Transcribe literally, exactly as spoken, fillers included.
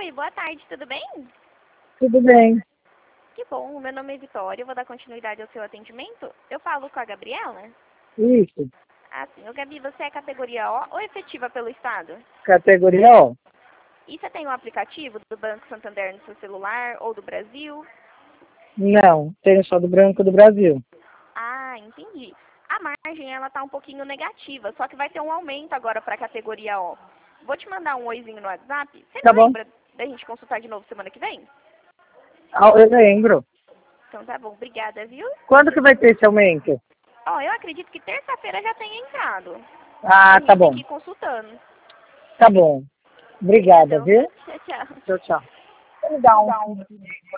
Oi, boa tarde, tudo bem? Tudo bem. Que bom, meu nome é Vitória, eu vou dar continuidade ao seu atendimento. Eu falo com a Gabriela? Isso. Ah, sim. Ô, Gabi, você é categoria O ou efetiva pelo Estado? Categoria O. E você tem um aplicativo do Banco Santander no seu celular ou do Brasil? Não, tenho só do Branco do Brasil. Ah, entendi. A margem, ela tá um pouquinho negativa, só que vai ter um aumento agora para a categoria O. Vou te mandar um oizinho no WhatsApp. Você Tá me bom? lembra da gente consultar de novo semana que vem? Ah, eu lembro. Então tá bom, obrigada, viu? Quando que vai ter esse aumento? Ó, eu acredito que terça-feira já tenha entrado. Ah, A tá gente tem que bom. ir consultando. Tá bom. Obrigada, Obrigadão, viu? viu? Tchau, tchau. Tchau, tchau. Vou dar um